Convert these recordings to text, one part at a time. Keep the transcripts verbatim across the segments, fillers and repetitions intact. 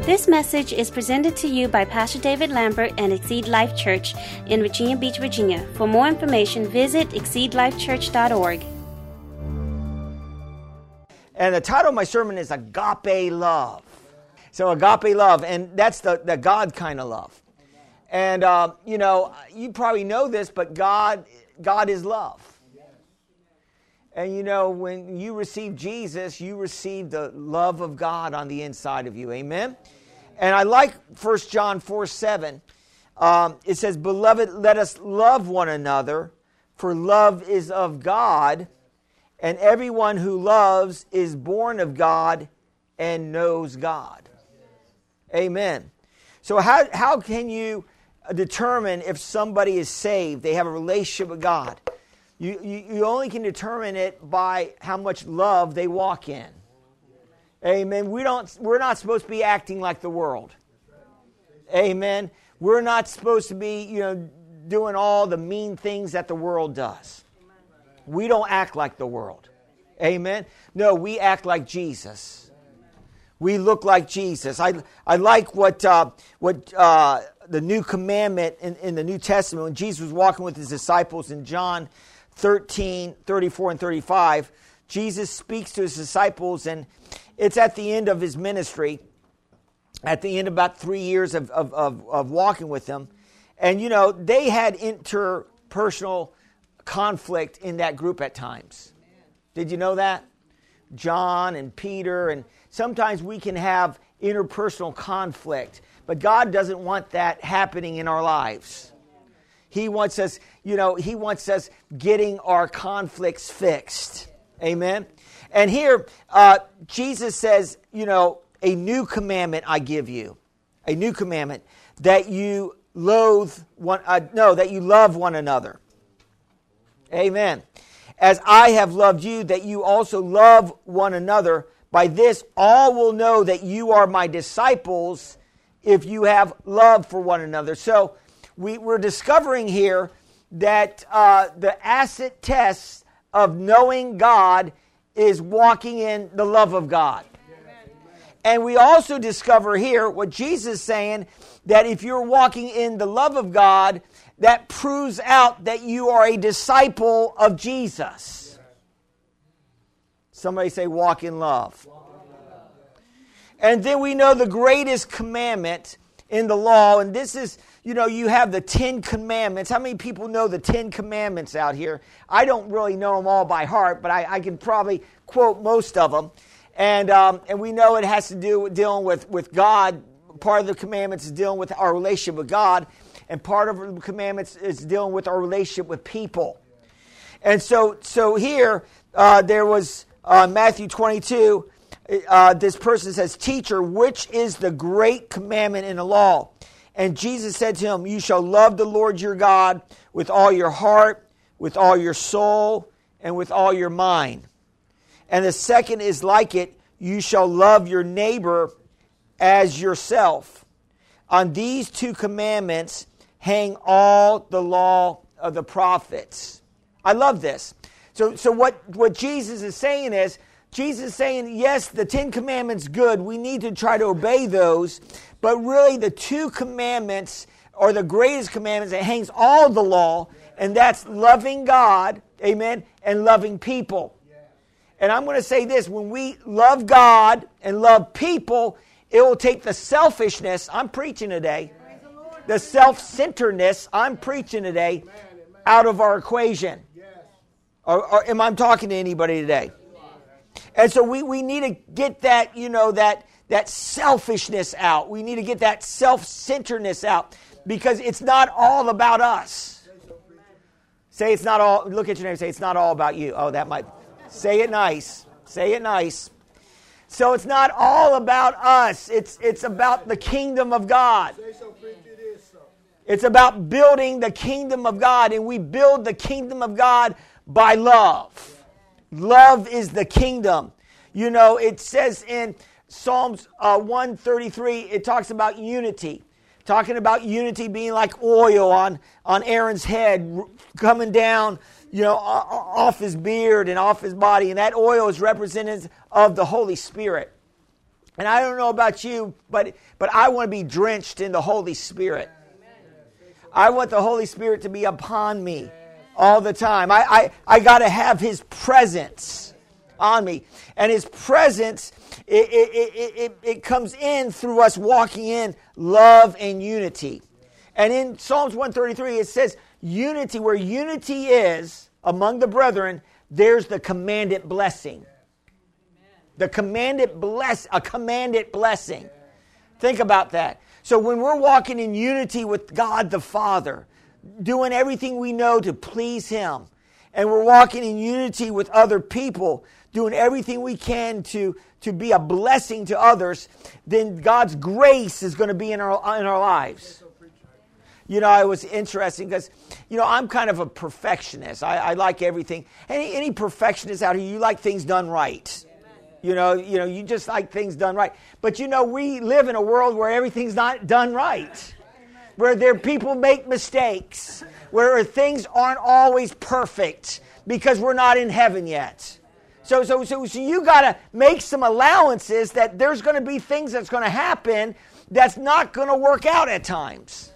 This message is presented to you by Pastor David Lambert and Exceed Life Church in Virginia Beach, Virginia. For more information, visit exceed life church dot org. And the title of my sermon is Agape Love. So agape love, and that's the, the God kind of love. And, uh, you know, you probably know this, but God, God is love. And, you know, when you receive Jesus, you receive the love of God on the inside of you. Amen? And I like First John four seven. Um, it says, "Beloved, let us love one another, for love is of God, and everyone who loves is born of God and knows God." Amen. So how, how can you determine if somebody is saved, they have a relationship with God? You, you, you only can determine it by how much love they walk in. Amen. We don't, we're not supposed to be acting like the world. Amen. We're not supposed to be, you know, doing all the mean things that the world does. We don't act like the world. Amen. No, we act like Jesus. We look like Jesus. I I like what uh, what uh, the new commandment in, in the New Testament, when Jesus was walking with his disciples in John thirteen, thirty-four and thirty-five, Jesus speaks to his disciples, and it's at the end of his ministry, at the end of about three years of, of, of, of walking with him. And, you know, they had interpersonal conflict in that group at times. Did you know that? John and Peter, and sometimes we can have interpersonal conflict, but God doesn't want that happening in our lives. He wants us, you know, he wants us getting our conflicts fixed. Amen. And here, uh, Jesus says, you know, a new commandment I give you. A new commandment, that you loathe one, uh, no, that you love one another. Amen. As I have loved you, that you also love one another. By this, all will know that you are my disciples if you have love for one another. So we, we're discovering here that uh, the acid test of knowing God is walking in the love of God. And we also discover here what Jesus is saying, that if you're walking in the love of God, that proves out that you are a disciple of Jesus. Somebody say, walk in love. And then we know the greatest commandment in the law, and this is, you know, you have the Ten Commandments. How many people know the Ten Commandments out here? I don't really know them all by heart, but I, I can probably quote most of them. And um, and we know it has to do with dealing with, with God. Part of the commandments is dealing with our relationship with God, and part of the commandments is dealing with our relationship with people. And so, so here, uh, there was uh, Matthew twenty-two, uh, this person says, "Teacher, which is the great commandment in the law?" And Jesus said to him, "You shall love the Lord your God with all your heart, with all your soul, and with all your mind. And the second is like it, you shall love your neighbor as yourself. On these two commandments hang all the law of the prophets." I love this. So, so what, what Jesus is saying is, Jesus is saying, yes, the Ten Commandments good. We need to try to obey those. But really the two commandments are the greatest commandments that hangs all the law. And that's loving God, amen, and loving people. And I'm going to say this, when we love God and love people, it will take the selfishness, I'm preaching today, the self-centeredness, I'm preaching today, out of our equation. Or, or am I talking to anybody today? And so we, we need to get that, you know, that, that selfishness out. We need to get that self-centeredness out, because it's not all about us. Say it's not all, look at your neighbor and say, it's not all about you. Oh, that might, say it nice. Say it nice. So it's not all about us. It's, it's about the kingdom of God. It's about building the kingdom of God, and we build the kingdom of God by love. Love is the kingdom. You know, it says in Psalms uh, one thirty-three, it talks about unity. Talking about unity being like oil on, on Aaron's head, coming down, you know, off his beard and off his body. And that oil is representative of the Holy Spirit. And I don't know about you, but, but I want to be drenched in the Holy Spirit. I want the Holy Spirit to be upon me all the time. I, I, I got to have His presence on me. And His presence, it, it, it, it, it comes in through us walking in love and unity. And in Psalms one thirty-three, it says, unity, where unity is among the brethren, there's the commanded blessing. The commanded bless, a commanded blessing. Think about that. So when we're walking in unity with God the Father, doing everything we know to please Him, and we're walking in unity with other people, doing everything we can to, to be a blessing to others, then God's grace is going to be in our, in our lives. You know, it was interesting because, you know, I'm kind of a perfectionist. I, I like everything. Any, any perfectionists out here, you like things done right. You know, you know, you just like things done right. But, you know, we live in a world where everything's not done right. Where there people make mistakes. Where things aren't always perfect because we're not in heaven yet. So, so, so, so you got to make some allowances that there's going to be things that's going to happen that's not going to work out at times.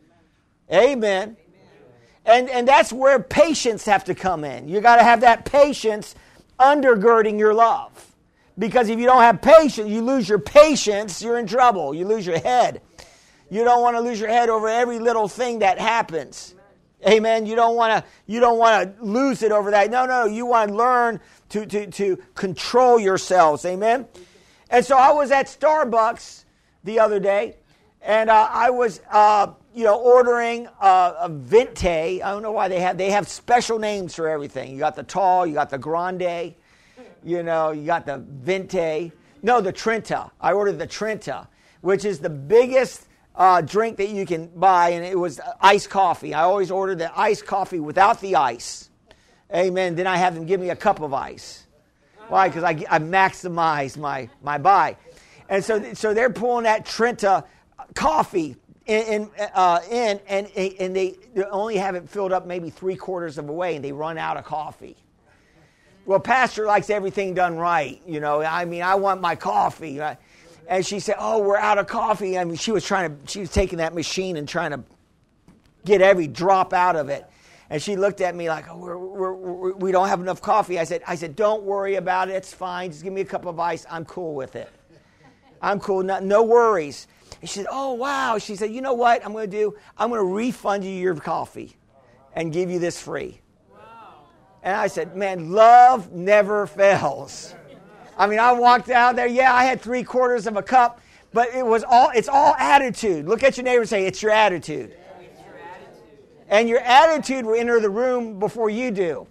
Amen. And, and that's where patience have to come in. You got to have that patience undergirding your love. Because if you don't have patience, you lose your patience, you're in trouble. You lose your head. You don't want to lose your head over every little thing that happens. Amen. You don't want to you don't want to lose it over that. No, no, you want to learn to, to, to control yourselves. Amen. And so I was at Starbucks the other day, and uh, I was uh, you know ordering uh, a Venti. I don't know why they have they have special names for everything. You got the tall, you got the grande. You know, you got the Venti. No, the Trenta. I ordered the Trenta, which is the biggest uh, drink that you can buy, and it was iced coffee. I always order the iced coffee without the ice. Amen. Then I have them give me a cup of ice. Why? Because I, I maximize my, my buy. And so so they're pulling that Trenta coffee in, in, uh, in and, and they only have it filled up maybe three quarters of a way, and they run out of coffee. Well, Pastor likes everything done right. You know, I mean, I want my coffee. And she said, oh, we're out of coffee. I mean, she was trying to, she was taking that machine and trying to get every drop out of it. And she looked at me like, oh, we're, we're, we're, we don't have enough coffee. I said, I said, don't worry about it. It's fine. Just give me a cup of ice. I'm cool with it. I'm cool. No, no worries. And she said, oh, wow. She said, you know what I'm going to do? I'm going to refund you your coffee and give you this free. And I said, man, love never fails. I mean, I walked out there. Yeah, I had three quarters of a cup, but it was all, it's all attitude. Look at your neighbor and say, it's your attitude. It's your attitude. And your attitude will enter the room before you do.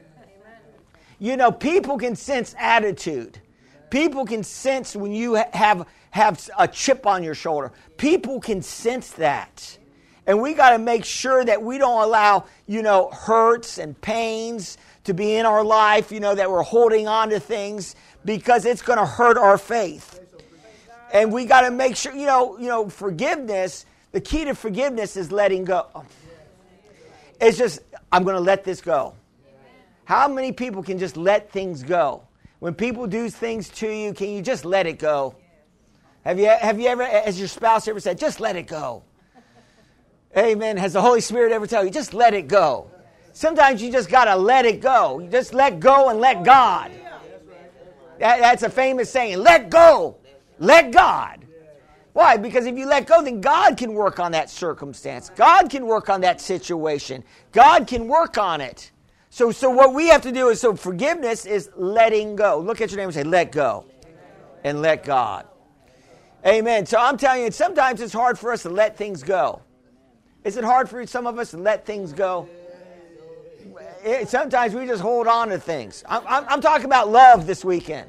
You know, people can sense attitude. People can sense when you have, have a chip on your shoulder. People can sense that. And we got to make sure that we don't allow, you know, hurts and pains to be in our life, you know, that we're holding on to things because it's going to hurt our faith. And we got to make sure, you know, you know, forgiveness, the key to forgiveness is letting go. It's just, I'm going to let this go. How many people can just let things go? When people do things to you, can you just let it go? Have you, have you ever, has your spouse ever said, just let it go? Amen. Has the Holy Spirit ever tell you, just let it go? Sometimes you just got to let it go. You just let go and let God. That, that's a famous saying. Let go. Let God. Why? Because if you let go, then God can work on that circumstance. God can work on that situation. God can work on it. So, so what we have to do is, so forgiveness is letting go. Look at your neighbor and say, let go. And let God. Amen. So I'm telling you, sometimes it's hard for us to let things go. Is it hard for some of us to let things go? It, sometimes we just hold on to things. I'm, I'm, I'm talking about love this weekend.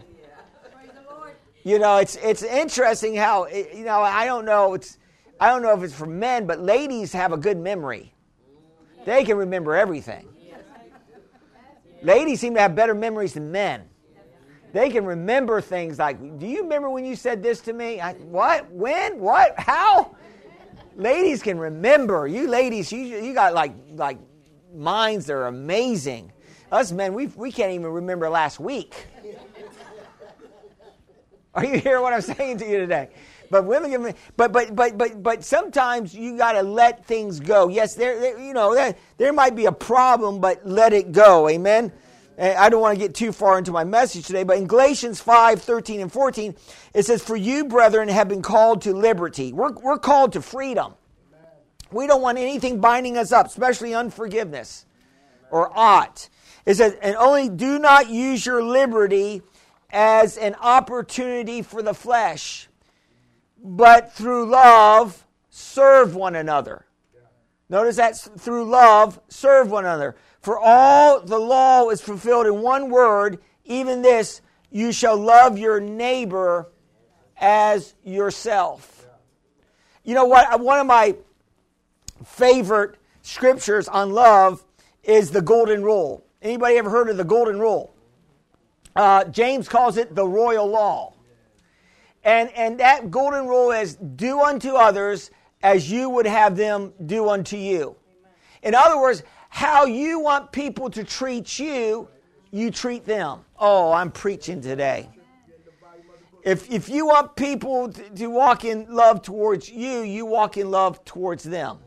You know, it's it's interesting how it, you know I don't know it's I don't know if it's for men, but ladies have a good memory. They can remember everything. Ladies seem to have better memories than men. They can remember things like, do you remember when you said this to me? I, what? When? What? How? Ladies can remember. You ladies, you you got like like minds that are amazing. Us men, we we can't even remember last week. Are you hearing what I'm saying to you today? But women, give me, but but but but but sometimes you got to let things go. Yes, there, there you know there, there might be a problem, but let it go. Amen. And I don't want to get too far into my message today, but in Galatians five, thirteen and fourteen, it says, "For you, brethren, have been called to liberty." We're we're called to freedom. We don't want anything binding us up, especially unforgiveness or ought. It says, "And only do not use your liberty as an opportunity for the flesh, but through love serve one another." Notice that, through love serve one another. "For all the law is fulfilled in one word, even this, you shall love your neighbor as yourself." You know what? One of my favorite scriptures on love is the Golden Rule. Anybody ever heard of the Golden Rule? Uh, James calls it the royal law. And, and that golden rule is, do unto others as you would have them do unto you. In other words, how you want people to treat you, you treat them. Oh, I'm preaching today. If, if you want people to, to walk in love towards you, you walk in love towards them.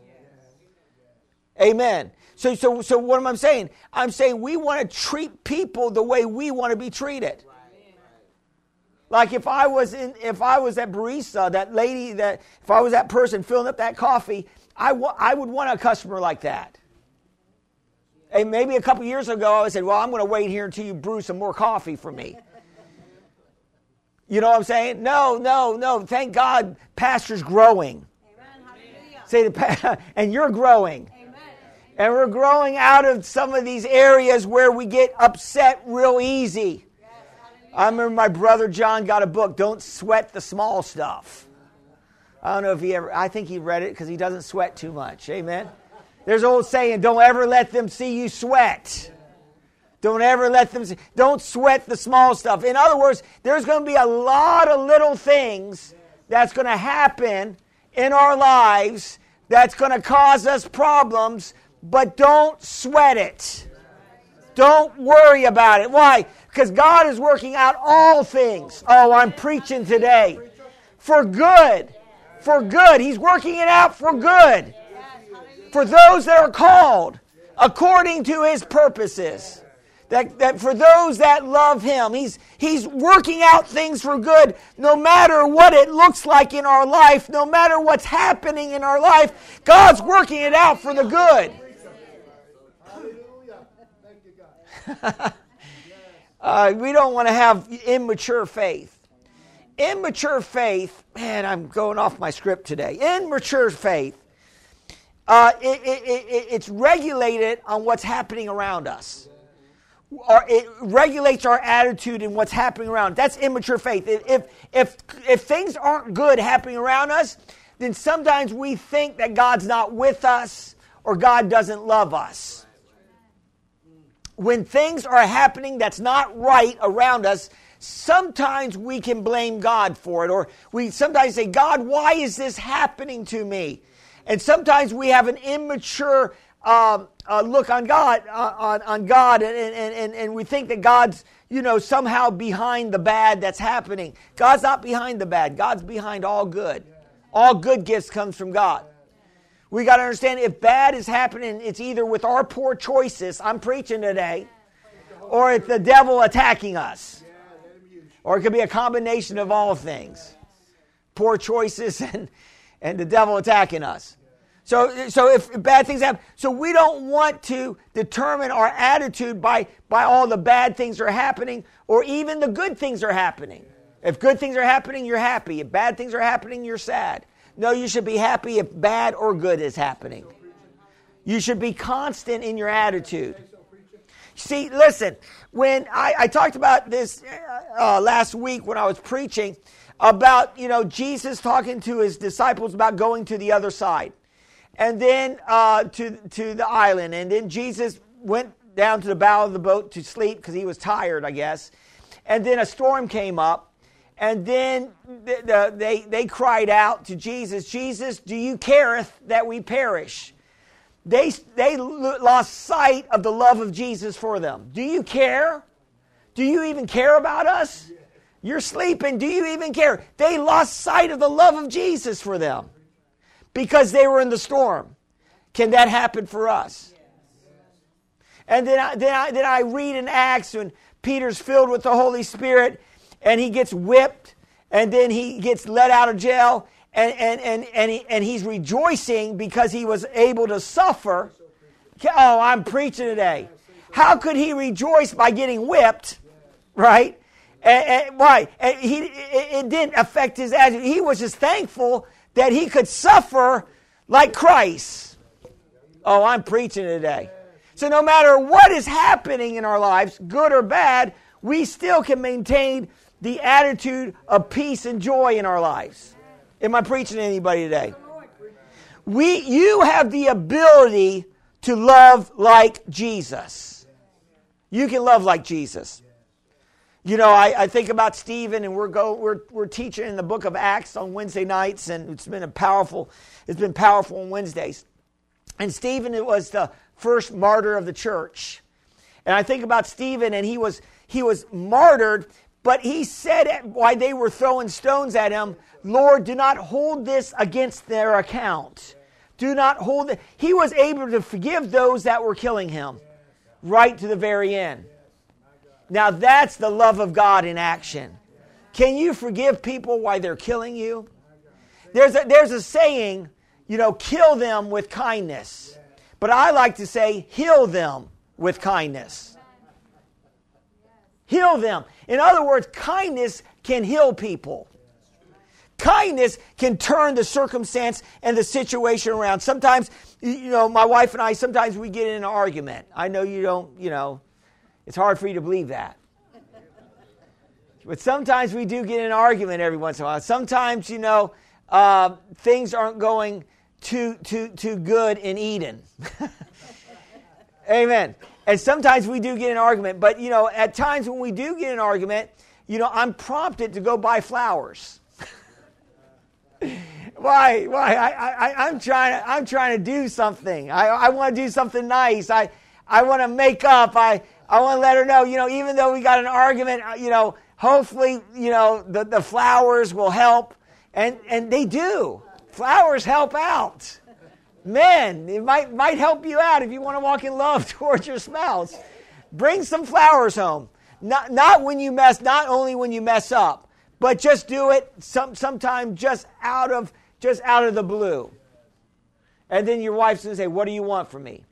Amen. So, so, so what am I saying? I'm saying we want to treat people the way we want to be treated. Like if I was in, if I was that barista, that lady, that if I was that person filling up that coffee, I, w- I would want a customer like that. And maybe a couple years ago, I said, "Well, I'm going to wait here until you brew some more coffee for me." You know what I'm saying? No, no, no. Thank God, pastor's growing. Amen. Say the and you're growing. And we're growing out of some of these areas where we get upset real easy. I remember my brother John got a book, "Don't Sweat the Small Stuff." I don't know if he ever, I think he read it because he doesn't sweat too much. Amen. There's an old saying, don't ever let them see you sweat. Don't ever let them see, don't sweat the small stuff. In other words, there's going to be a lot of little things that's going to happen in our lives that's going to cause us problems. But don't sweat it. Don't worry about it. Why? Because God is working out all things. Oh, I'm preaching today. For good. For good. He's working it out for good. For those that are called according to His purposes. That, that for those that love Him. He's, he's working out things for good no matter what it looks like in our life. No matter what's happening in our life. God's working it out for the good. uh, we don't want to have immature faith. Immature faith, man, I'm going off my script today. Immature faith, uh, it, it, it, it's regulated on what's happening around us. Or it regulates our attitude in what's happening around. That's immature faith. If, if, if things aren't good happening around us, then sometimes we think that God's not with us or God doesn't love us. When things are happening that's not right around us, sometimes we can blame God for it. Or we sometimes say, "God, why is this happening to me?" And sometimes we have an immature uh, uh, look on God, uh, on, on God, and, and, and, and we think that God's, you know, somehow behind the bad that's happening. God's not behind the bad. God's behind all good. All good gifts comes from God. We got to understand, if bad is happening, it's either with our poor choices, I'm preaching today, or it's the devil attacking us. Or it could be a combination of all things. Poor choices and, and the devil attacking us. So, so if bad things happen, so we don't want to determine our attitude by, by all the bad things that are happening, or even the good things are happening. If good things are happening, you're happy. If bad things are happening, you're sad. No, you should be happy if bad or good is happening. You should be constant in your attitude. See, listen, when I, I talked about this uh, last week when I was preaching about, you know, Jesus talking to His disciples about going to the other side. And then uh, to, to the island. And then Jesus went down to the bow of the boat to sleep because He was tired, I guess. And then a storm came up. And then the, the, they, they cried out to Jesus, "Jesus, do you careth that we perish?" They, they lost sight of the love of Jesus for them. Do you care? Do you even care about us? You're sleeping. Do you even care? They lost sight of the love of Jesus for them because they were in the storm. Can that happen for us? And then I, then I, then I read in Acts when Peter's filled with the Holy Spirit and he gets whipped and then he gets let out of jail and, and, and, and, he, and he's rejoicing because he was able to suffer. Oh, I'm preaching today. How could he rejoice by getting whipped, right? And, and why? And he, it, it didn't affect his attitude. He was just thankful that he could suffer like Christ. Oh, I'm preaching today. So no matter what is happening in our lives, good or bad, we still can maintain the attitude of peace and joy in our lives. Am I preaching to anybody today? We, you have the ability to love like Jesus. You can love like Jesus. You know, I, I think about Stephen, and we're go we're we're teaching in the book of Acts on Wednesday nights, and it's been a powerful, it's been powerful on Wednesdays. And Stephen, it was the first martyr of the church. And I think about Stephen, and he was he was martyred, but he said while they were throwing stones at him, Lord, do not hold this against their account. Do not hold it. He was able to forgive those that were killing him right to the very end. Now that's the love of God in action. Can you forgive people while they're killing you? There's a, there's a saying, you know, kill them with kindness. But I like to say, heal them with kindness. Heal them. In other words, kindness can heal people. Kindness can turn the circumstance and the situation around. Sometimes, you know, my wife and I, sometimes we get in an argument. I know you don't, you know, it's hard for you to believe that. But sometimes we do get in an argument every once in a while. Sometimes, you know, uh, things aren't going too, too, too good in Eden. Amen. And sometimes we do get in an argument. But, you know, at times when we do get in an argument, you know, I'm prompted to go buy flowers. Why? Why? I, I, I'm trying to. I'm trying to do something. I, I want to do something nice. I, I want to make up. I, I want to let her know. You know, even though we got an argument, you know, hopefully, you know, the, the flowers will help, and and they do. Flowers help out. Men, it might might help you out if you want to walk in love towards your spouse. Bring some flowers home. Not not when you mess. Not only when you mess up. But just do it some sometime just out of just out of the blue. And then your wife's going to say, what do you want from me?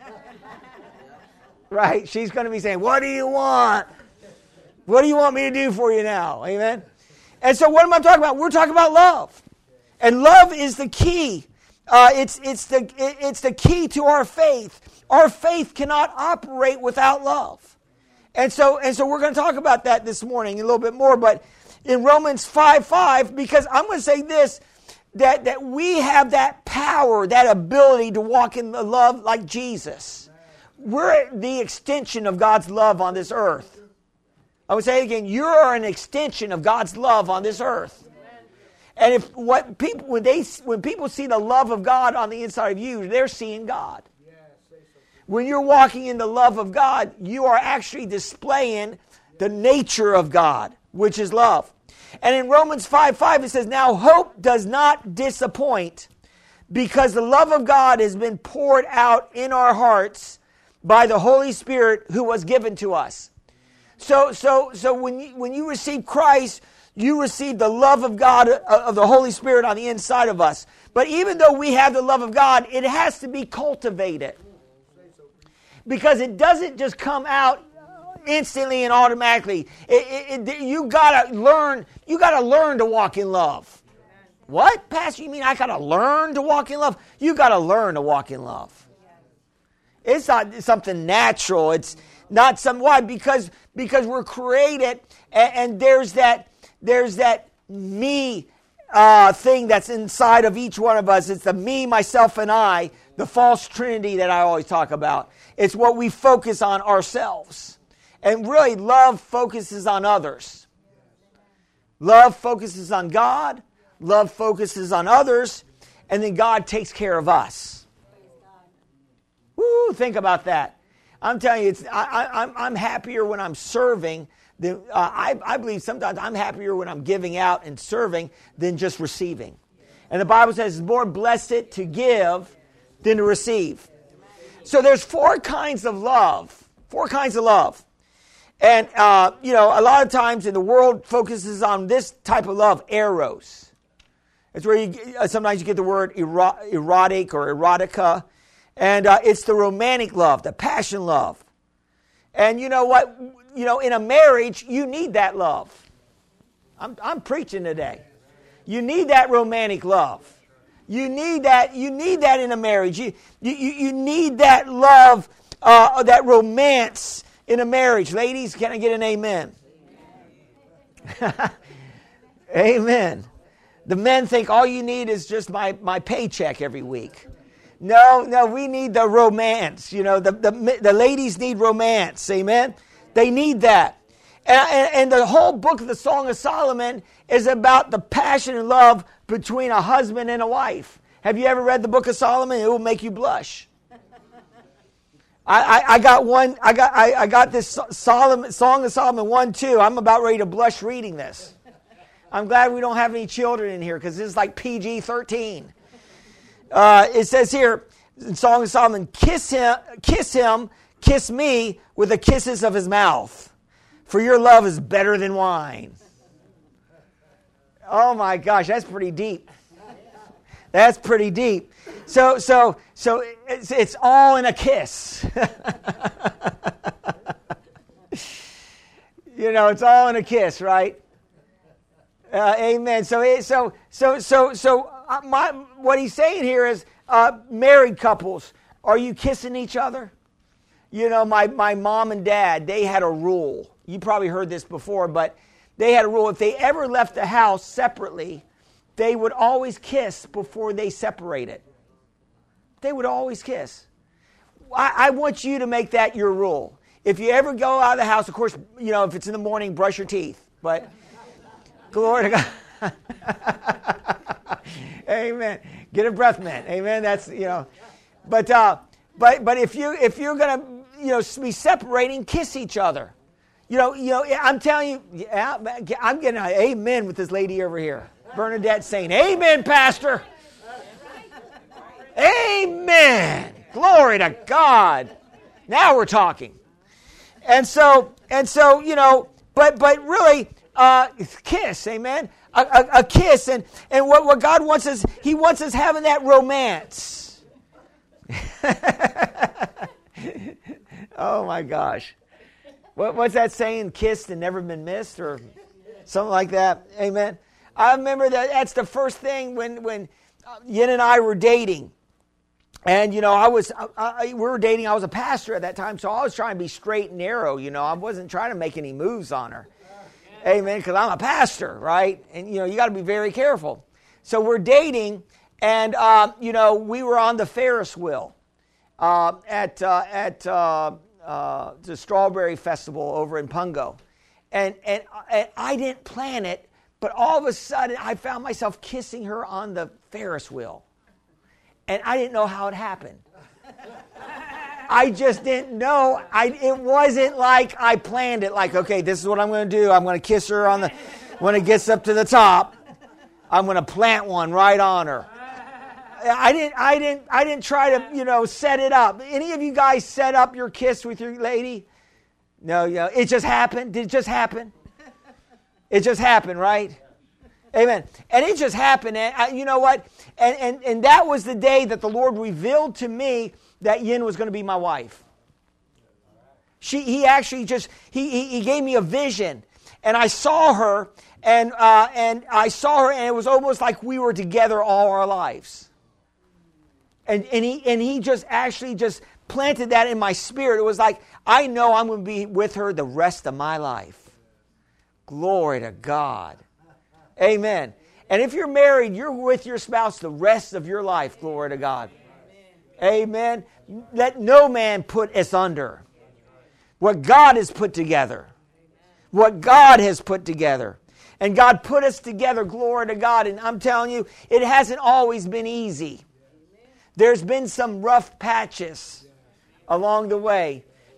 Right? She's going to be saying, what do you want? What do you want me to do for you now? Amen? And so what am I talking about? We're talking about love. And love is the key. Uh, it's, it's, the, it's the key to our faith. Our faith cannot operate without love. And so, and so we're going to talk about that this morning a little bit more, but in Romans five five, because I'm going to say this, that, that we have that power, that ability to walk in the love like Jesus. We're the extension of God's love on this earth. I would say it again, you're an extension of God's love on this earth. And if what people when they when people see the love of God on the inside of you, they're seeing God. When you're walking in the love of God, you are actually displaying the nature of God, which is love. And in Romans five five it says, now hope does not disappoint because the love of God has been poured out in our hearts by the Holy Spirit who was given to us. So so so when you, when you receive Christ, you receive the love of God, of the Holy Spirit on the inside of us. But even though we have the love of God, it has to be cultivated. Because it doesn't just come out instantly and automatically. It, it, it, you gotta learn. You gotta learn to walk in love. What, Pastor? You mean I gotta learn to walk in love? You gotta learn to walk in love. It's not something natural. It's not some why because because we're created and, and there's that there's that me uh, thing that's inside of each one of us. It's the me, myself, and I. The false trinity that I always talk about. It's what we focus on ourselves. And really, love focuses on others. Love focuses on God. Love focuses on others. And then God takes care of us. Woo, think about that. I'm telling you, it's, I, I, I'm, I'm happier when I'm serving then uh, I, I believe sometimes I'm happier when I'm giving out and serving than just receiving. And the Bible says it's more blessed to give than to receive. So there's four kinds of love. Four kinds of love. And, uh, you know, a lot of times in the world focuses on this type of love, eros. It's where you uh, sometimes you get the word ero- erotic or erotica. And uh, it's the romantic love, the passion love. And you know what? You know, in a marriage, you need that love. I'm, I'm preaching today. You need that romantic love. You need that. You need that in a marriage. You you you need that love, uh, that romance in a marriage. Ladies, can I get an amen? Amen. Amen. The men think all you need is just my, my paycheck every week. No, no, we need the romance. You know, the, the, the ladies need romance. Amen? They need that. And, and, and the whole book of the Song of Solomon is about the passion and love between a husband and a wife. Have you ever read the book of Solomon? It will make you blush. I, I, I got one. I got I, I got this Solomon, Song of Solomon one two. I'm about ready to blush reading this. I'm glad we don't have any children in here because this is like P G thirteen. Uh, it says here in Song of Solomon, kiss him, kiss him, kiss me with the kisses of his mouth, for your love is better than wine. Oh my gosh, that's pretty deep. That's pretty deep. So, so, so it's, it's all in a kiss. You know, it's all in a kiss, right? Uh, amen. So, it, so, so, so, so, uh, my what he's saying here is, uh, married couples, are you kissing each other? You know, my my mom and dad, they had a rule. You probably heard this before, but they had a rule. If they ever left the house separately, they would always kiss before they separated. They would always kiss. I, I want you to make that your rule. If you ever go out of the house, of course, you know, if it's in the morning, brush your teeth. But glory to God. Amen. Get a breath mint. Amen. That's, you know. But uh, but but if you if you're gonna you know be separating, kiss each other. You know you know I'm telling you, yeah, I'm getting an amen with this lady over here. Bernadette saying, amen, Pastor. Amen. Glory to God. Now we're talking. And so, and so, you know, but but really, uh, kiss, amen? A, a, a kiss. And, and what, what God wants is, He wants us having that romance. Oh, my gosh. What, what's that saying? Kissed and never been missed or something like that. Amen. I remember that that's the first thing when, when Yin and I were dating. And, you know, I was, I, I, we were dating, I was a pastor at that time, so I was trying to be straight and narrow, you know. I wasn't trying to make any moves on her. Amen, because I'm a pastor, right? And, you know, you got to be very careful. So we're dating, and, uh, you know, we were on the Ferris wheel uh, at, uh, at uh, uh, the Strawberry Festival over in Pungo. And, and, and I didn't plan it, but all of a sudden I found myself kissing her on the Ferris wheel. And I didn't know how it happened. I just didn't know. I, it wasn't like I planned it. Like, okay, this is what I'm going to do. I'm going to kiss her on the, when it gets up to the top, I'm going to plant one right on her. I didn't, I didn't, I didn't try to, you know, set it up. Any of you guys set up your kiss with your lady? No, you know, it just happened. Did it just happen? It just happened, right? Amen. And it just happened. And I, you know what? And, and and that was the day that the Lord revealed to me that Yin was going to be my wife. She, he actually just, he, he, he gave me a vision. And I saw her, and uh, and I saw her, and it was almost like we were together all our lives. And, and, he, and he just actually just planted that in my spirit. It was like, I know I'm going to be with her the rest of my life. Glory to God. Amen. And if you're married, you're with your spouse the rest of your life. Glory to God. Amen. Let no man put us under. What God has put together. What God has put together. And God put us together. Glory to God. And I'm telling you, it hasn't always been easy. There's been some rough patches along the way.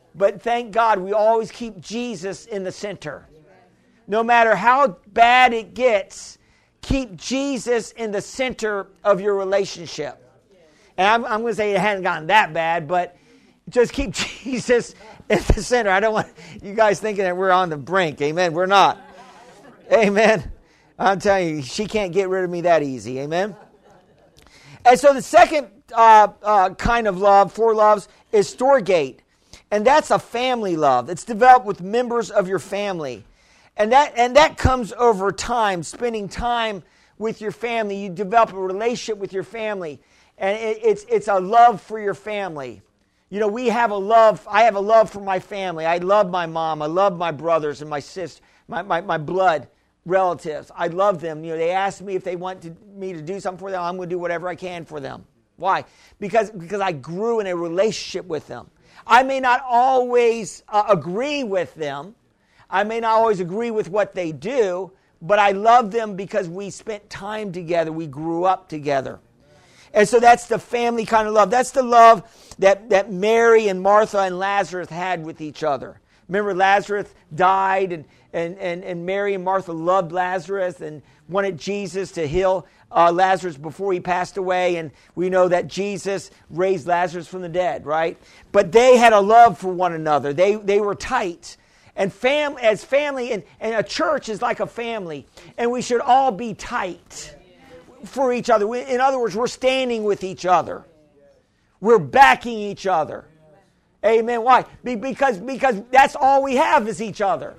But thank God we always keep Jesus in the center. No matter how bad it gets, keep Jesus in the center of your relationship. And I'm, I'm going to say it hasn't gotten that bad, but just keep Jesus in the center. I don't want you guys thinking that we're on the brink. Amen. We're not. Amen. I'm telling you, she can't get rid of me that easy. Amen. And so the second uh, uh, kind of love, four loves, is storgate. And that's a family love. It's developed with members of your family. And that and that comes over time, spending time with your family. You develop a relationship with your family. And it, it's it's a love for your family. You know, we have a love, I have a love for my family. I love my mom. I love my brothers and my sister, my, my, my blood relatives. I love them. You know, they ask me if they want to, me to do something for them. I'm going to do whatever I can for them. Why? Because, because I grew in a relationship with them. I may not always uh, agree with them. I may not always agree with what they do, but I love them because we spent time together. We grew up together. And so that's the family kind of love. That's the love that, that Mary and Martha and Lazarus had with each other. Remember, Lazarus died, and, and, and, and Mary and Martha loved Lazarus and wanted Jesus to heal uh, Lazarus before he passed away. And we know that Jesus raised Lazarus from the dead, right? But they had a love for one another. They, they were tight. And fam, as family, and, and a church is like a family. And we should all be tight for each other. In other words, we're standing with each other. We're backing each other. Amen. Why? Because, because that's all we have is each other.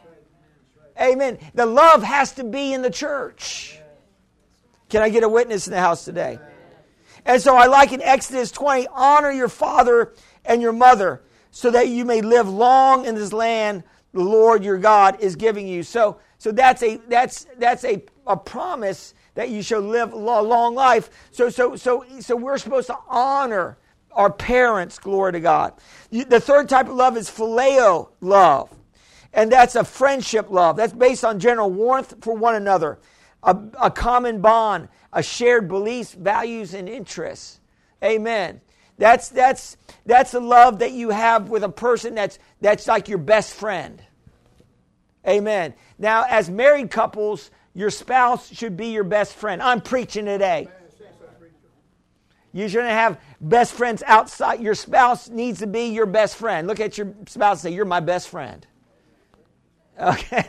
Amen. The love has to be in the church. Can I get a witness in the house today? And so I like in Exodus twenty, honor your father and your mother so that you may live long in this land the Lord your God is giving you. So, so that's a that's that's a, a promise that you shall live a long life. So, so, so, so we're supposed to honor our parents. Glory to God. The third type of love is phileo love, and that's a friendship love. That's based on general warmth for one another, a, a common bond, a shared beliefs, values, and interests. Amen. That's that's that's a love that you have with a person that's that's like your best friend. Amen. Now, as married couples, your spouse should be your best friend. I'm preaching today. You shouldn't have best friends outside. Your spouse needs to be your best friend. Look at your spouse and say, "You're my best friend." Okay.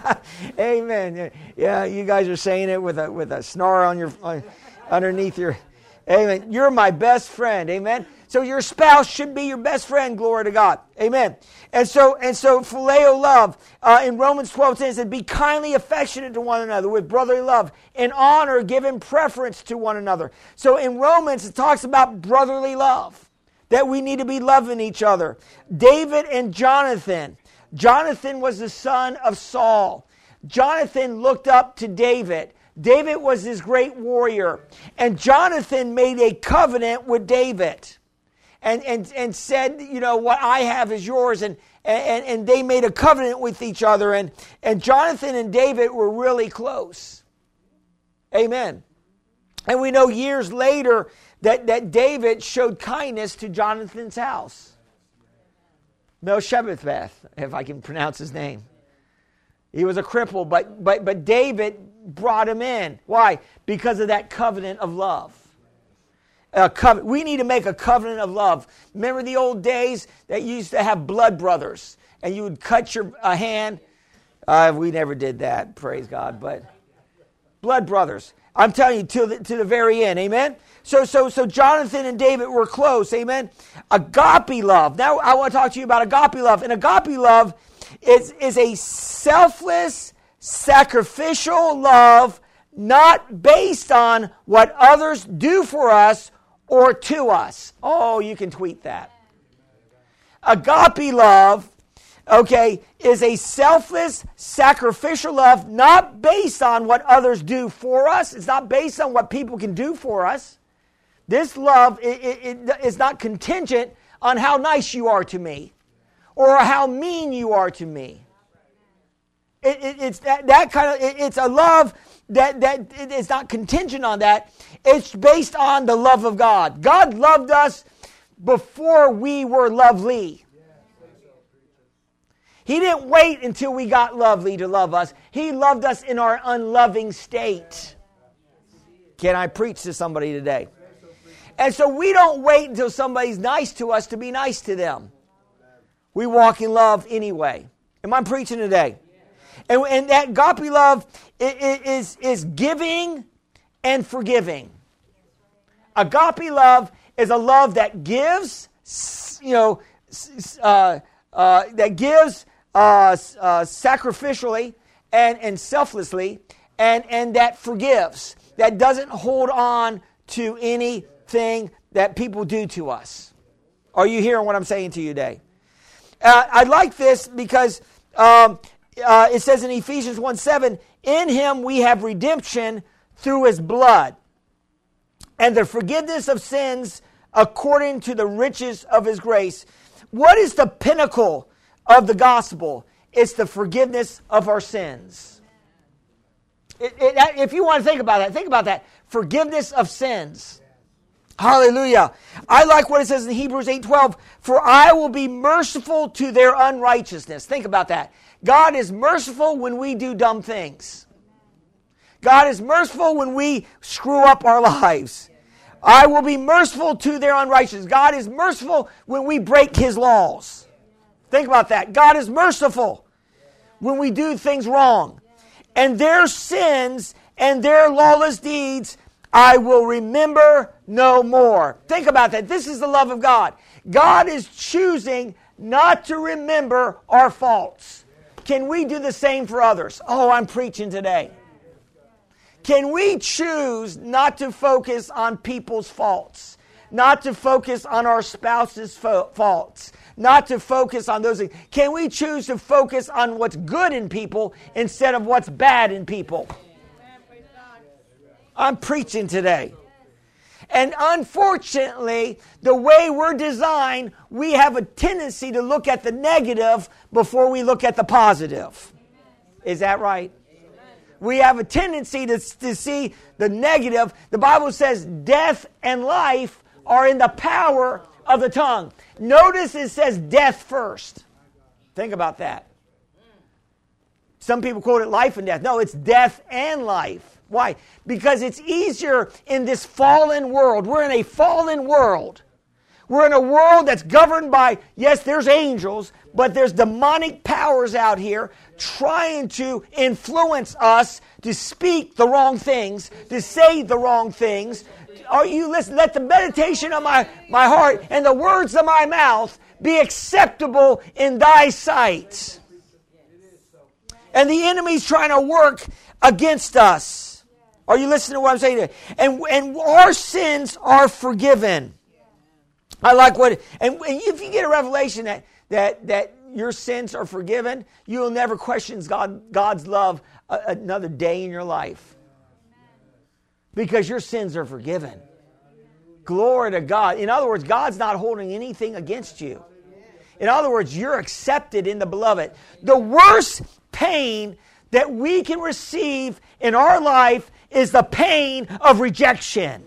Amen. Yeah, you guys are saying it with a with a snarl on your uh, underneath your. Amen. You're my best friend. Amen. So your spouse should be your best friend. Glory to God. Amen. And so and so phileo love uh, in Romans twelve ten says, "Be kindly affectionate to one another with brotherly love, in honor giving preference to one another." So in Romans it talks about brotherly love, that we need to be loving each other. David and Jonathan. Jonathan was the son of Saul. Jonathan looked up to David. David was his great warrior. And Jonathan made a covenant with David. And, and, and said, you know, what I have is yours. And, and, and they made a covenant with each other. And, and Jonathan and David were really close. Amen. And we know years later that, that David showed kindness to Jonathan's house. Mephibosheth, if I can pronounce his name. He was a cripple, but, but, but David brought him in. Why? Because of that covenant of love. A covenant. We need to make a covenant of love. Remember the old days that you used to have blood brothers, and you would cut your a hand? Uh, we never did that, praise God. But blood brothers. I'm telling you, to the, to the very end, amen? So, so, so Jonathan and David were close, amen? Agape love. Now I want to talk to you about agape love. And agape love is, is a selfless, sacrificial love, not based on what others do for us or to us. Oh, you can tweet that. Agape love, okay, is a selfless, sacrificial love, not based on what others do for us. It's not based on what people can do for us. This love it, it, it is not contingent on how nice you are to me or how mean you are to me. It, it, it's that, that kind of, it, it's a love that, that it is not contingent on that. It's based on the love of God. God loved us before we were lovely. He didn't wait until we got lovely to love us. He loved us in our unloving state. Can I preach to somebody today? And so we don't wait until somebody's nice to us to be nice to them. We walk in love anyway. Am I preaching today? And, and that agape love is, is giving and forgiving. Agape love is a love that gives, you know, uh, uh, that gives uh, uh, sacrificially and, and selflessly, and, and that forgives, that doesn't hold on to anything that people do to us. Are you hearing what I'm saying to you today? Uh, I like this because um, uh, it says in Ephesians one seven, in him we have redemption through his blood, and the forgiveness of sins according to the riches of his grace. What is the pinnacle of the gospel? It's the forgiveness of our sins. It, it, if you want to think about that, think about that. Forgiveness of sins. Hallelujah. I like what it says in Hebrews eight twelve. For I will be merciful to their unrighteousness. Think about that. God is merciful when we do dumb things. God is merciful when we screw up our lives. I will be merciful to their unrighteousness. God is merciful when we break his laws. Think about that. God is merciful when we do things wrong. And their sins and their lawless deeds I will remember no more. Think about that. This is the love of God. God is choosing not to remember our faults. Can we do the same for others? Oh, I'm preaching today. Can we choose not to focus on people's faults? Not to focus on our spouse's fa- faults? Not to focus on those things? Can we choose to focus on what's good in people instead of what's bad in people? I'm preaching today. And unfortunately, the way we're designed, we have a tendency to look at the negative before we look at the positive. Is that right? We have a tendency to, to see the negative. The Bible says death and life are in the power of the tongue. Notice it says death first. Think about that. Some people quote it life and death. No, it's death and life. Why? Because it's easier in this fallen world. We're in a fallen world. We're in a world that's governed by, yes, there's angels, but there's demonic powers out here trying to influence us to speak the wrong things, to say the wrong things. Are you listening? Let the meditation of my, my heart and the words of my mouth be acceptable in thy sight. And the enemy's trying to work against us. Are you listening to what I'm saying? And, and our sins are forgiven. I like what, and if you get a revelation that that that your sins are forgiven, you will never question God, God's love a, another day in your life. Because your sins are forgiven. Glory to God. In other words, God's not holding anything against you. In other words, you're accepted in the beloved. The worst pain that we can receive in our life is the pain of rejection.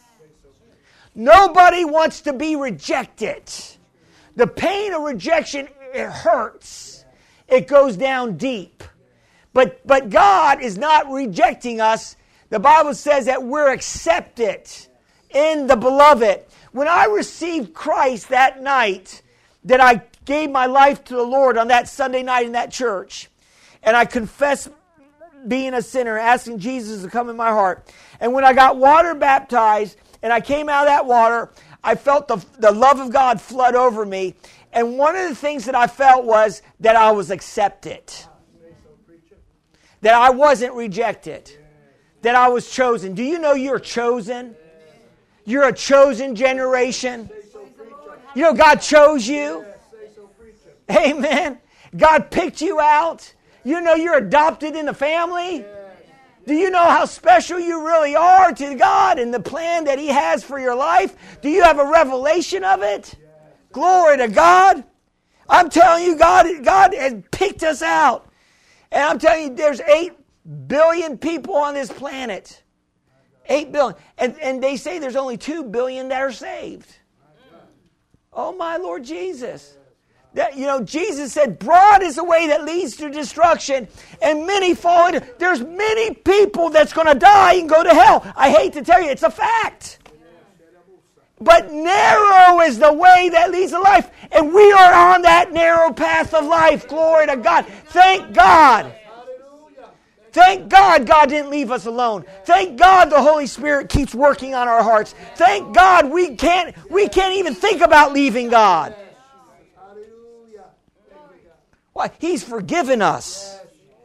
Nobody wants to be rejected. The pain of rejection, it hurts. It goes down deep. But, but God is not rejecting us. The Bible says that we're accepted in the beloved. When I received Christ that night, that I gave my life to the Lord on that Sunday night in that church, and I confessed being a sinner, asking Jesus to come in my heart. And when I got water baptized, and I came out of that water, I felt the, the love of God flood over me. And one of the things that I felt was that I was accepted. That I wasn't rejected. That I was chosen. Do you know you're chosen? You're a chosen generation. You know God chose you. Amen. God picked you out. You know you're adopted in the family. Do you know how special you really are to God and the plan that He has for your life? Do you have a revelation of it? Glory to God. I'm telling you, God, God has picked us out. And I'm telling you, there's eight billion people on this planet. Eight billion. And, and they say there's only two billion that are saved. Oh, my Lord Jesus. That, you know, Jesus said, broad is the way that leads to destruction, and many fall into. There's many people that's going to die and go to hell. I hate to tell you, it's a fact. But narrow is the way that leads to life, and we are on that narrow path of life. Glory to God. Thank God. Thank God God didn't leave us alone. Thank God the Holy Spirit keeps working on our hearts. Thank God we can't we can't even think about leaving God. Why? He's forgiven us.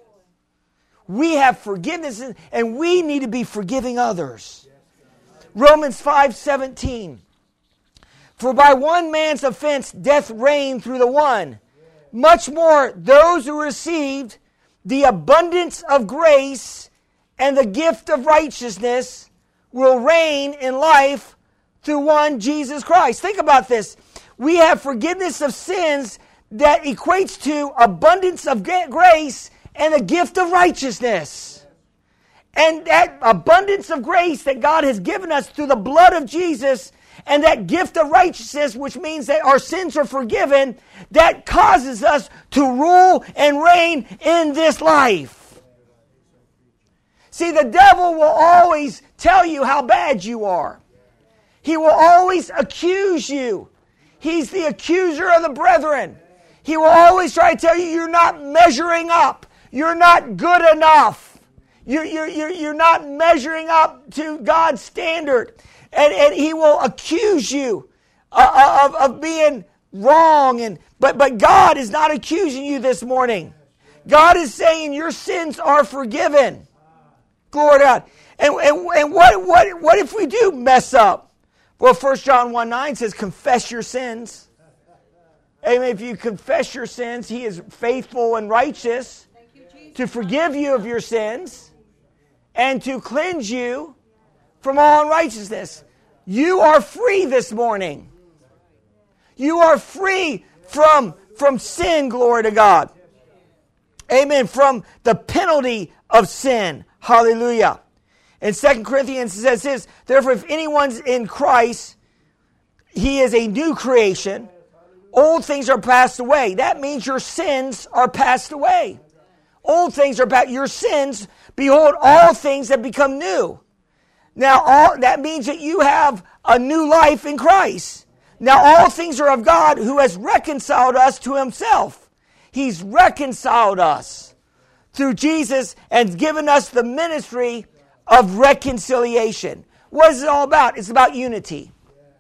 We have forgiveness, and we need to be forgiving others. Romans five seventeen. For by one man's offense death reigned through the one. Much more those who received the abundance of grace and the gift of righteousness will reign in life through one Jesus Christ. Think about this. We have forgiveness of sins that equates to abundance of grace and the gift of righteousness. And that abundance of grace that God has given us through the blood of Jesus and that gift of righteousness, which means that our sins are forgiven, that causes us to rule and reign in this life. See, the devil will always tell you how bad you are. He will always accuse you. He's the accuser of the brethren. He will always try to tell you you're not measuring up. You're not good enough. You're, you're, you're, you're not measuring up to God's standard. And, and he will accuse you uh, of, of being wrong. And but, but God is not accusing you this morning. God is saying your sins are forgiven. Glory to God. And, and, and what, what, what if we do mess up? Well, First John one nine says, confess your sins. Amen. If you confess your sins, he is faithful and righteous to forgive you of your sins and to cleanse you from all unrighteousness. You are free this morning. You are free from, from sin, glory to God. Amen. From the penalty of sin. Hallelujah. In Second Corinthians it says this, therefore if anyone's in Christ, he is a new creation. Old things are passed away. That means your sins are passed away. Old things are passed. Your sins, behold, all things have become new. Now, all, that means that you have a new life in Christ. Now, all things are of God who has reconciled us to himself. He's reconciled us through Jesus and given us the ministry of reconciliation. What is it all about? It's about unity.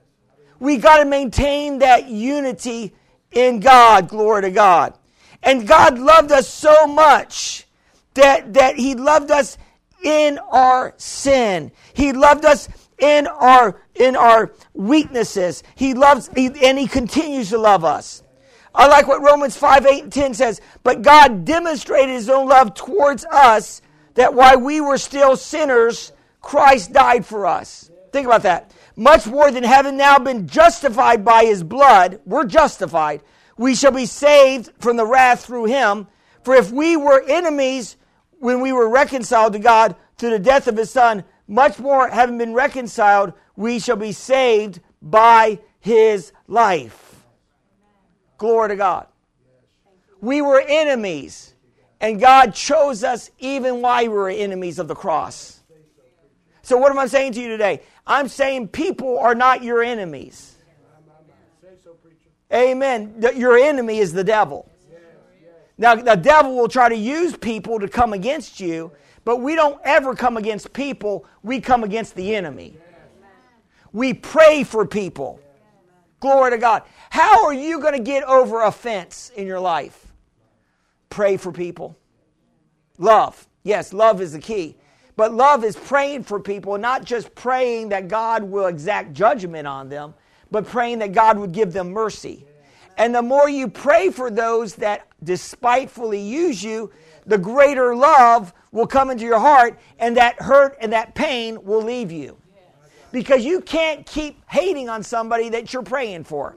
We got to maintain that unity in God. Glory to God. And God loved us so much that, that he loved us in our sin. He loved us in our, in our weaknesses. He loves, he, and he continues to love us. I like what Romans five, eight, and ten says. But God demonstrated his own love towards us, that while we were still sinners, Christ died for us. Think about that. Much more than having now been justified by his blood, we're justified, we shall be saved from the wrath through him. For if we were enemies when we were reconciled to God through the death of his son, much more having been reconciled, we shall be saved by his life. Glory to God. We were enemies, and God chose us even while we were enemies of the cross. So what am I saying to you today? I'm saying people are not your enemies. Amen. Your enemy is the devil. Now, the devil will try to use people to come against you, but we don't ever come against people. We come against the enemy. We pray for people. Glory to God. How are you going to get over offense in your life? Pray for people. Love. Yes, love is the key. But love is praying for people, not just praying that God will exact judgment on them, but praying that God would give them mercy. And the more you pray for those that despitefully use you, the greater love will come into your heart, and that hurt and that pain will leave you. Because you can't keep hating on somebody that you're praying for.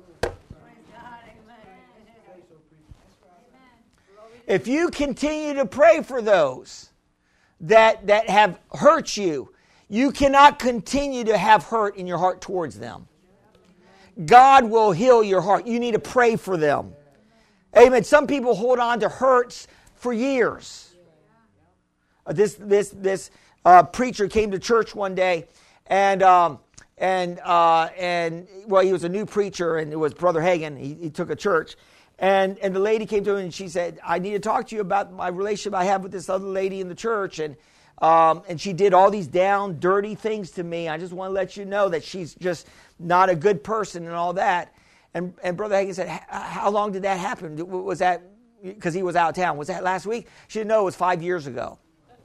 If you continue to pray for those that, that have hurt you, you cannot continue to have hurt in your heart towards them. God will heal your heart. You need to pray for them. Amen. Some people hold on to hurts for years. Uh, this this this uh, preacher came to church one day, and um, and uh, and well, he was a new preacher, and it was Brother Hagin. He, he took a church, and and the lady came to him, and she said, "I need to talk to you about my relationship I have with this other lady in the church." And Um, and she did all these down, dirty things to me. I just want to let you know that she's just not a good person and all that. And, and Brother Hagin said, how long did that happen? Was that, because he was out of town, was that last week? She didn't know it was five years ago.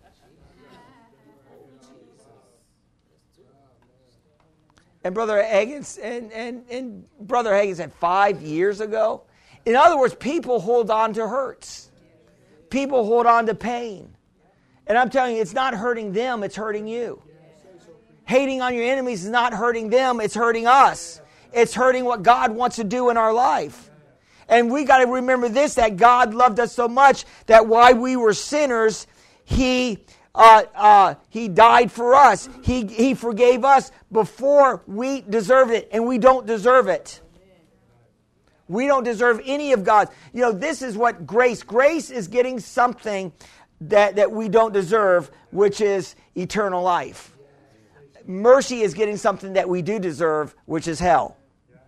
And Brother Hagin, and, and, and Brother Hagin said, five years ago? In other words, people hold on to hurts. People hold on to pain. And I'm telling you, it's not hurting them, it's hurting you. Hating on your enemies is not hurting them, it's hurting us. It's hurting what God wants to do in our life. And we got to remember this, that God loved us so much that while we were sinners, He uh, uh, He died for us. He, he forgave us before we deserved it, and we don't deserve it. We don't deserve any of God's. You know, this is what grace, grace is getting something that, that we don't deserve, which is eternal life. Mercy is getting something that we do deserve, which is hell.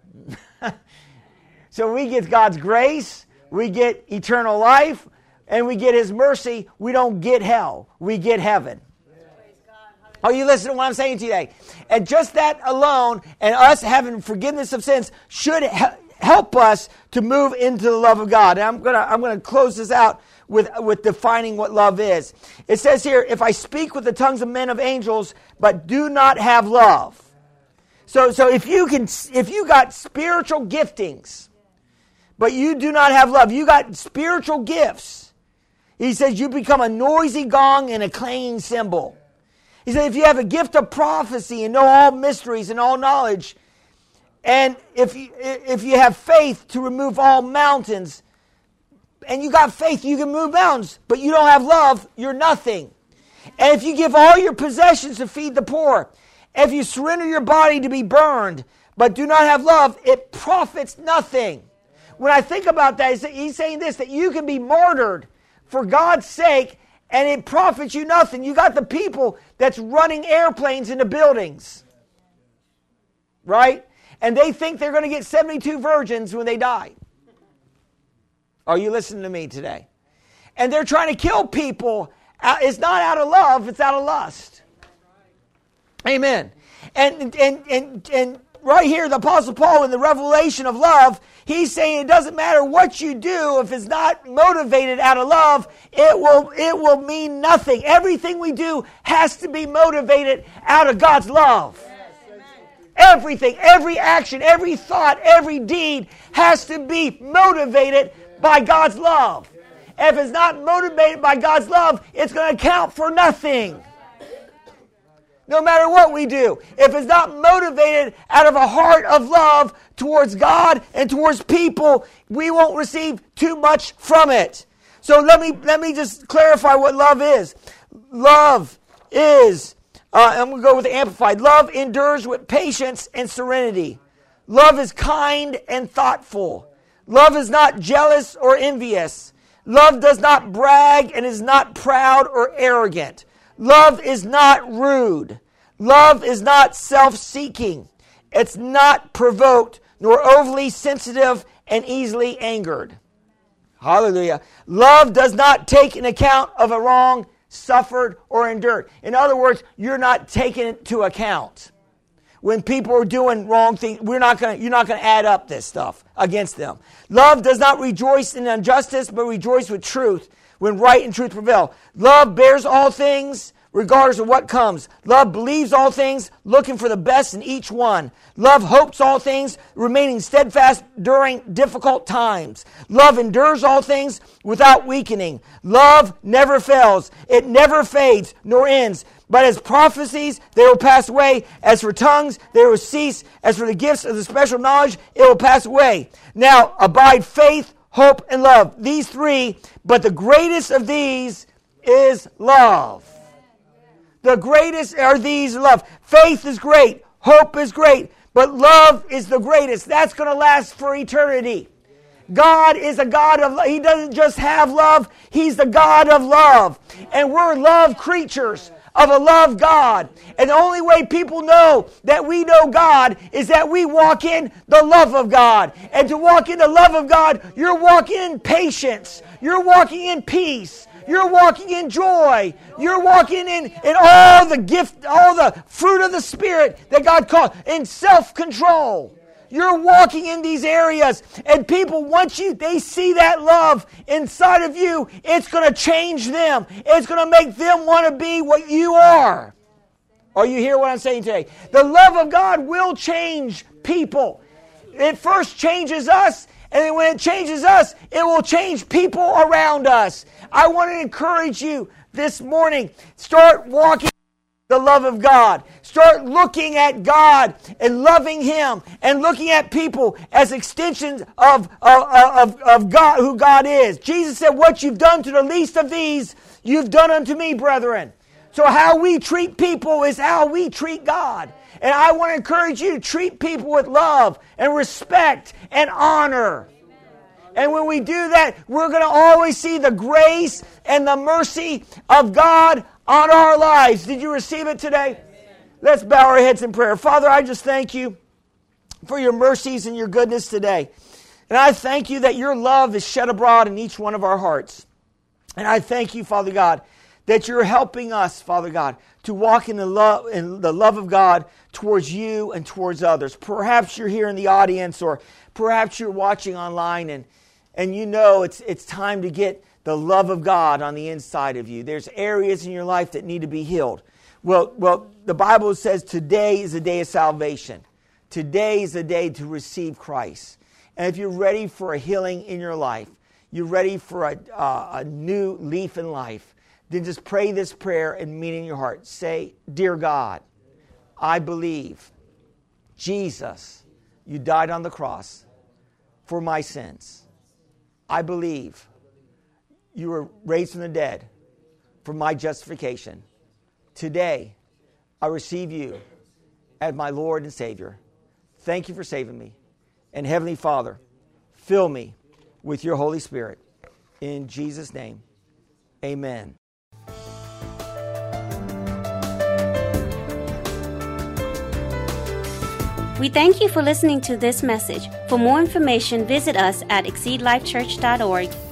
So we get God's grace, we get eternal life, and we get His mercy. We don't get hell. We get heaven. Are you listening to what I'm saying today? And just that alone, and us having forgiveness of sins, should he- help us to move into the love of God. And I'm gonna I'm gonna close this out with, with defining what love is. It says here, if I speak with the tongues of men of angels, but do not have love. So, so if you can, if you got spiritual giftings, but you do not have love, you got spiritual gifts. He says you become a noisy gong and a clanging cymbal. He said if you have a gift of prophecy and know all mysteries and all knowledge, and if you, if you have faith to remove all mountains, and you got faith, you can move mountains, but you don't have love, you're nothing. And if you give all your possessions to feed the poor, if you surrender your body to be burned, but do not have love, it profits nothing. When I think about that, he's saying this, that you can be martyred for God's sake, and it profits you nothing. You got the people that's running airplanes into buildings, right? And they think they're going to get seventy-two virgins when they die. Are you listening to me today? And they're trying to kill people. It's not out of love, it's out of lust. Amen. And, and, and, and right here, the Apostle Paul, in the revelation of love, he's saying it doesn't matter what you do, if it's not motivated out of love, it will, it will mean nothing. Everything we do has to be motivated out of God's love. Everything, every action, every thought, every deed has to be motivated by God's love. If it's not motivated by God's love, it's going to count for nothing. No matter what we do. If it's not motivated out of a heart of love towards God and towards people, we won't receive too much from it. So let me let me just clarify what love is. Love is, uh, I'm going to go with the Amplified. Love endures with patience and serenity. Love is kind and thoughtful. Love is not jealous or envious. Love does not brag and is not proud or arrogant. Love is not rude. Love is not self-seeking. It's not provoked, nor overly sensitive and easily angered. Hallelujah. Love does not take an account of a wrong suffered or endured. In other words, you're not taking it into account. When people are doing wrong things, we're not going. You're not going to add up this stuff against them. Love does not rejoice in injustice, but rejoice with truth when right and truth prevail. Love bears all things, regardless of what comes. Love believes all things, looking for the best in each one. Love hopes all things, remaining steadfast during difficult times. Love endures all things without weakening. Love never fails. It never fades nor ends. But as prophecies, they will pass away. As for tongues, they will cease. As for the gifts of the special knowledge, it will pass away. Now abide faith, hope, and love. These three, but the greatest of these is love. The greatest are these love. Faith is great. Hope is great. But love is the greatest. That's going to last for eternity. God is a God of love. He doesn't just have love. He's the God of love. And we're love creatures of a love God. And the only way people know that we know God is that we walk in the love of God. And to walk in the love of God, you're walking in patience. You're walking in peace. You're walking in joy. You're walking in, in all the gift, all the fruit of the Spirit that God called, in self-control. You're walking in these areas, and people, once you they see that love inside of you, it's going to change them. It's going to make them want to be what you are. Are you hear what I'm saying today? The love of God will change people. It first changes us, and then when it changes us, it will change people around us. I want to encourage you this morning. Start walking the love of God. Start looking at God and loving Him and looking at people as extensions of, of, of, of God, who God is. Jesus said, what you've done to the least of these, you've done unto me, brethren. So how we treat people is how we treat God. And I want to encourage you to treat people with love and respect and honor. And when we do that, we're going to always see the grace and the mercy of God on our lives. Did you receive it today? Amen. Let's bow our heads in prayer. Father, I just thank you for your mercies and your goodness today. And I thank you that your love is shed abroad in each one of our hearts. And I thank you, Father God, that you're helping us, Father God, to walk in the love in the love of God towards you and towards others. Perhaps you're here in the audience, or perhaps you're watching online, and and you know it's it's time to get the love of God on the inside of you. There's areas in your life that need to be healed. Well, well, the Bible says today is a day of salvation. Today is a day to receive Christ. And if you're ready for a healing in your life, you're ready for a, uh, a new leaf in life, then just pray this prayer and mean in your heart. Say, Dear God, I believe, Jesus, you died on the cross for my sins. I believe you were raised from the dead for my justification. Today, I receive you as my Lord and Savior. Thank you for saving me. And Heavenly Father, fill me with your Holy Spirit. In Jesus' name, amen. We thank you for listening to this message. For more information, visit us at exceed life church dot org.